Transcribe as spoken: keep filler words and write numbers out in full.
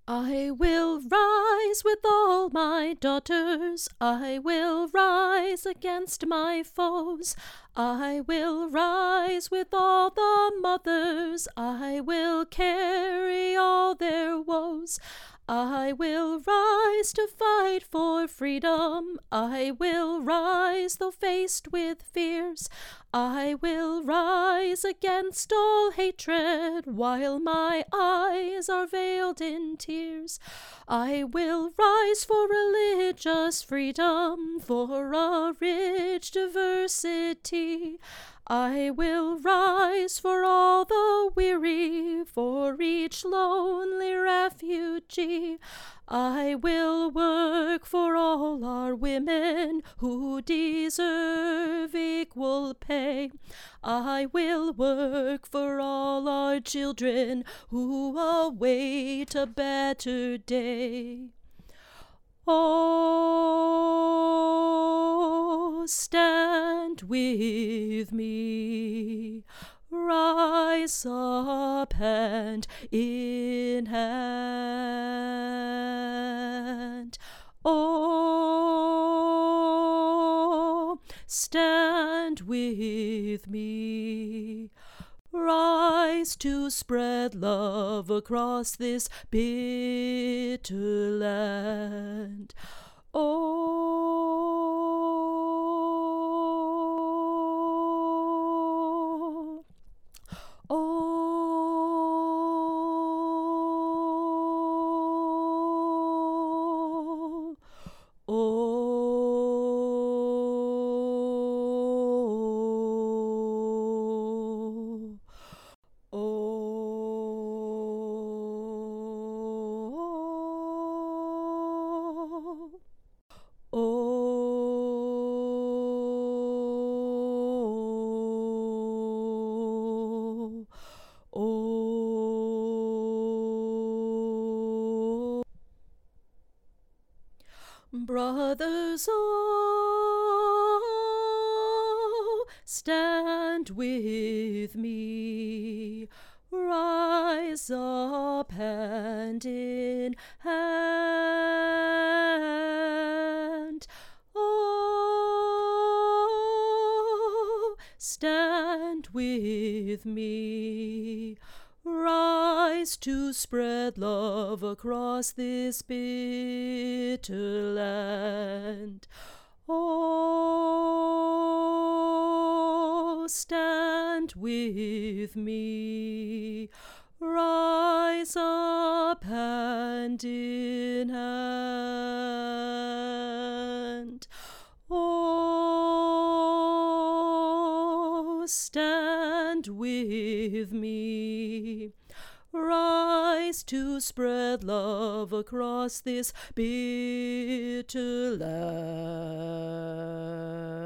I will rise with all my daughters, I will rise against my foes, I will rise with all the mothers, I will carry all their woes. I will rise to fight for freedom, I will rise though faced with fears, I will rise against all hatred while my eyes are veiled in tears. I will rise for religious freedom, for a rich diversity. I will rise for all the weary, for each lonely refugee. I will work for all our women who deserve equal pay. I will work for all our children who await a better day. Oh, stand with me, rise up hand in hand. Oh, stand with me, rise to spread love across this bitter land. Oh, oh, oh. Oh, oh, oh. Brothers, oh, stand with me, rise up hand in hand. Oh, stand with me, rise to spread love across this bitter land. Oh, stand with me, rise up hand in hand. Oh, stand with me, rise to spread love across this bitter land.